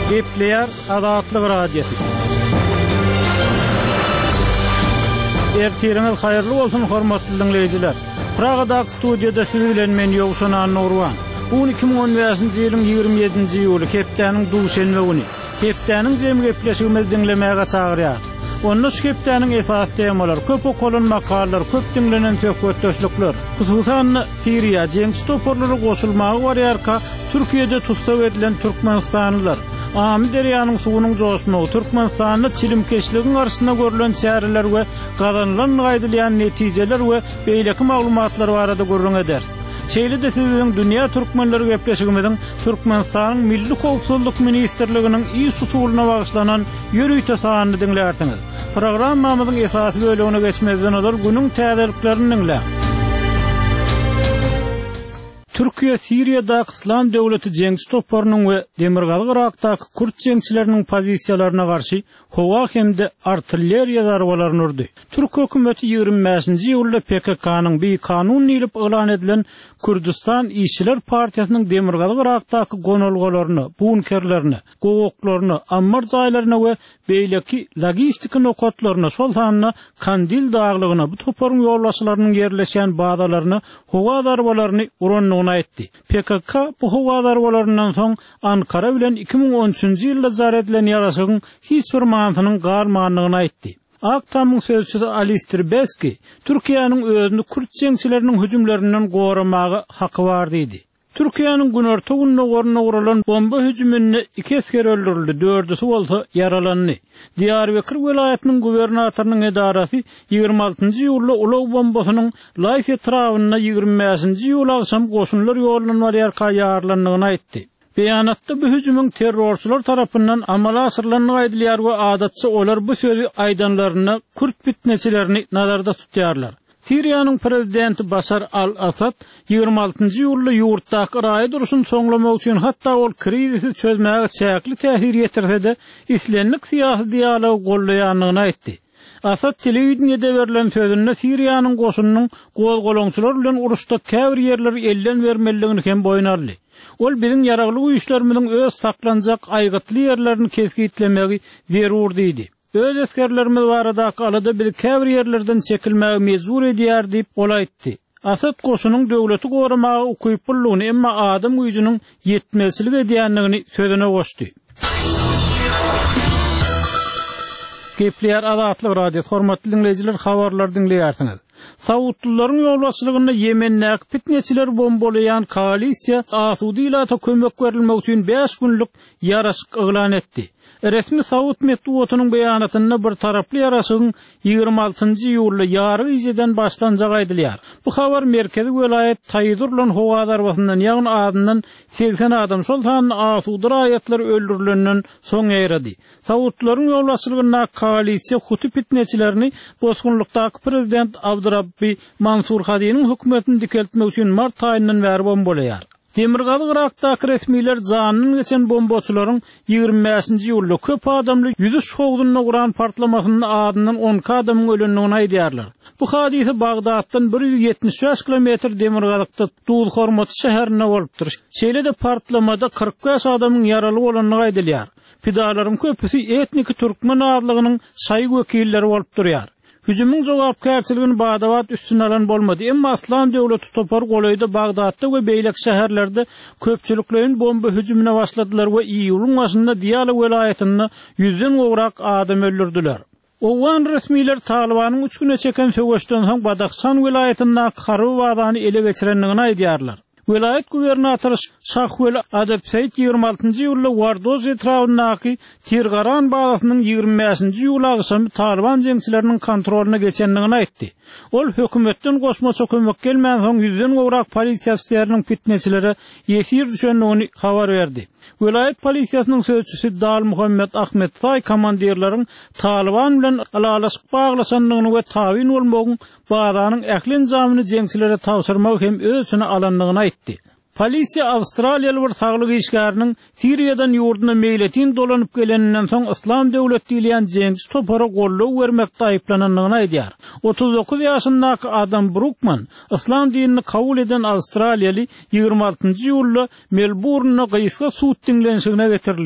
Gepleyer Azatlyk Radiosu. Ertiriniz hayırlı bolsun hormatly dinleyijiler. Pragada studiyada siz bilen men Ýowşan Nurwan. Bu 2015-nji ýylyň 27-nji ýuly hepdeniň duşenme güni. Hepdeniň jemy gepleşigimizi dinlemäge çagyrýar. Onu şepdeniň esas temalary, köp okulan makalar, köp dinlenen tökötdeşlikler. Hususan Siriýa jeňsi toporlary goşulmagy barýarka Türkiýede tutsak edilen Türkmenistanlylar. Amy derýanyň suwunyň joşmagy, Türkmenistanyň çilimkeşligiň garşyna görülen çäreler we gazanylan gaýdylýan netijeler we beýleki maglumatlar barada görüň eder. Şeýle de sizin dünýä türkmenleri gepleşigimiziň Türkmenistanyň Milli Howpsuzlyk Ministrliginiň iş usulyna bagyşlanan ýörüýte sanyny dinlersiňiz. Programmamyzyň esasy bölümine geçmezden öňe günüň täzeliklerini dinleýär. Türkiýe Siriýadaky İslam döwleti jeňsi toparynyň we Demirgaly Irakdaky Kürt jeňçileriniň pozisiýalaryna garşy howa hemde artilleriýa zarbalaryny urdy. Türk hökümeti 25-nji ýylda PKK-nyň bir kanun ilip elan edilen Kürdistan İşçiler Partiýasynyň Demirgaly Irakdaky gonulgalaryny, bunkerlerini, gowaklaryny, ammar jaýlaryna we beýleki logistik nokatlaryna, şol sanyna Kandil daglygyna, bu toparyň ýolbaşçylarynyň yerleşen bazalaryny howa zarbalaryny uranyny etdi. PKK bu howa zarbalaryndan soň Ankara bilen 2013-nji ýylda jar edilen ýaraşygyň hiç bir manysynyň galmanlygyny aýtdy. Aktamyň sözçüsi Alister Beski, Türkiýanyň özüni Kürt jeňçileriniň hüjümlerinden goramagy haky bar diýdi. Türkiýanyň günorta gününe goruna uralan bomba hüjüminde 2 esker öldürildi, 4-si bolsa yaralandy. Diyarbakır vilayatynyň gubernatorynyň edarasy 26-njy ýylda ulaw bombasynyň Laýs etrawyna 25-nji ýyl akşam goşunlar ýolundan barýarka ýarlandygyny aýtdy. Beýanatda bu hüjümüň terrorçylar tarapyndan amala asyrlanyny aýdylýar we adatça olar bu sözü aýdanlaryna Kürt fitneçilerini nazarda tutýarlar. Siriýanyň prezidenti Başar al-Asad 26-njy ýylda ýurtdaky raýat duruşyny soňlamak üçin hatda ol krizisi çözmäge çäkli täsir ýetirse-de islenlik syýasy dialog gollaýanyny aýtdy. Asad telewizionyada berilen sözünde Siriýanyň goşunynyň gol-golaňçylar bilen uruşda käbir ýerleri elden bermeligini hem boýnarly. Ol biziň ýaragly güýçlerimiziň öz saklanjak aýgytly ýerlerini kesgitlemegi zerur diýdi. Öz eskerlerimiz baradaky alada bir käbir ýerlerden çekilmäge mejbur edýär diýip ol aýtdy. Asad goşunyň döwleti goramagy ukyp bullygyny emma adam güýjüniň ýetmezçilik edýänligini sözüne goşdy. Gepleyer Azatlyk Radiosu hormatly dinleyijiler, habarlar dinleýärsiňiz. Saudluların ýolbaşçylygyna Ýemendäki fitneçiler bombalayan koalisiýa Asudy ilata kömek berilmek üçin 5 günlük ýaraşyk elan etdi. Resmi Saud medeniýetiniň beýanatyna bir taraply ýaraşygyň 26-njy ýylda ýary ýyjydan başlanjak aýdylýar. Bu habar merkezi welayet Taýdurlan howa zarbasyndan ýagny adından 80 adam şol sanyny Asudy raýatlary öldürilenden soň ýerdi. Saudlaryň ýolbaşçylygyna koalisiýa Huty fitneçilerini bosgunlukdaky prezident Abdurrabbi Mansur Hadynyň hökümetini dikeltmek üçin mart aýyndan bäri bombalaýar. Demirgaly Irakdaky resmiler janyny geçen bombaçylaryň 25-nji ýylda köp adamly ýüzüş howdunyna guran partlamasynyň adından 10 adamyň ölenligini aýdýarlar. Bu hadise Bagdaddan 175 kilometr demirgalykda Dul Hormat şäherine bolupdyr. Şeýle de partlamada 45 adamyň ýaraly bolanyny aýdylýar. Pidalaryň köpüsi etnik türkmen adlygynyň şaý wekilleri bolup durýar. Hüjümüň jogapkärçiligini Bagdad üstüne alan bolmady. Emma İslam döwleti topar golaýda Bagdadda we beýlek şäherlerde köpçüliklerin bomba hüjümüne başladylar we iýulyň başynda Diyala welaýatyna 100den gowrak adam öldürdiler. Owan resmiler Talibanyň 3 güne çeken söwüşden soň Badakhşan welaýatyna Xarby wagtyny ele geçirenligini aýdýarlar. Vilayet gubernatory Şahwel Adapsayt 26-njy ýylda Wardoz etrawynaky Tirgaran bazasynyň 25-nji ýyl agşamy Taliban jeňçileriniň kontrolyna geçenligini aýtdy. Ol hökümetden goşmaça kömek gelmän soň 100den gowrak polisiýa işçileriniň fitneçilere ýetir düşenligini habar berdi. Vilayet polisiýasynyň sözçüsi Dal Muhammed Ahmed Say komandirleriň Taliban bilen alalaşyk baglaşanlygyny we tawin bolmagyň bazanyň ählin jamyny jeňçilere tawsyrmak hem özüne alanlygyny aýtdy. Polisiýa Awstraliýaly bir saglyk işgäriniň Siriýadan ýurduna meýletin dolanyp geleninden soň İslam döwleti diýilen jeňsi topara gollaw bermekde aýplananlygyny aýdýar. 39 ýaşyndaky Adam Brookman İslam dinini kabul eden Awstraliýaly 26-njy ýylda Melbourne-na gyýyska suud dinlenşigine getirildi.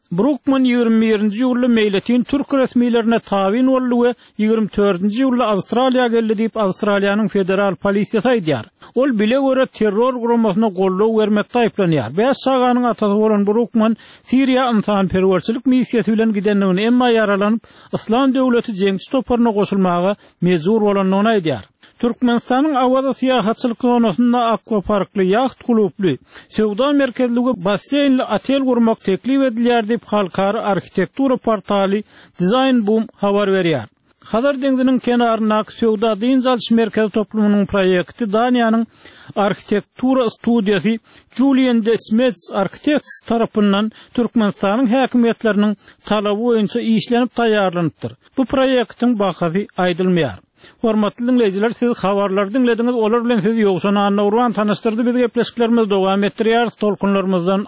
Brookman 21-nji ýylda meýletin türk resmiýetlerine tabyn boldy we 24-nji ýylda Awstraliýa geldi diýip Awstraliýanyň federal polisiýasy aýdýar. Ol bile görä terror guramasyna gollaw bermekde aýplanýar. Bäş saganyň atasy bolan Brookman Siriýa ynsanperwerçilik missiýasy bilen gidenligini emma yaralanyp Islam döwleti jeňçi toparına goşulmagy mejbur bolanlygyny aýdýar. Türkmenistanyň awada syýahatçylyk zonasynda akwaparkly, ýaht klubly, sowda merkezligi basseynli otel gurmak teklip edilýär diýip halkara arxitektura portaly Design Boom habar berýär. Hazar deňdiniň kenaryna sowda dynjalş merkezi toplumynyň proýekti Daniýanyň arxitektura studiýasy Julian de Smets Architects tarapyndan Türkmenistanyň häkimetleriniň talaby boýunça işlenip taýýarlanypdyr. Bu proýektiň bahasy aýdylmaýar. Hormatly dinleyijiler, siz habarlar dinlediňiz, olar bilen siz ýogşana Anna Urban tanıştyrdy. Biz gepleşiklerimiz dowam etdirýär. Tolkunlarymyzdan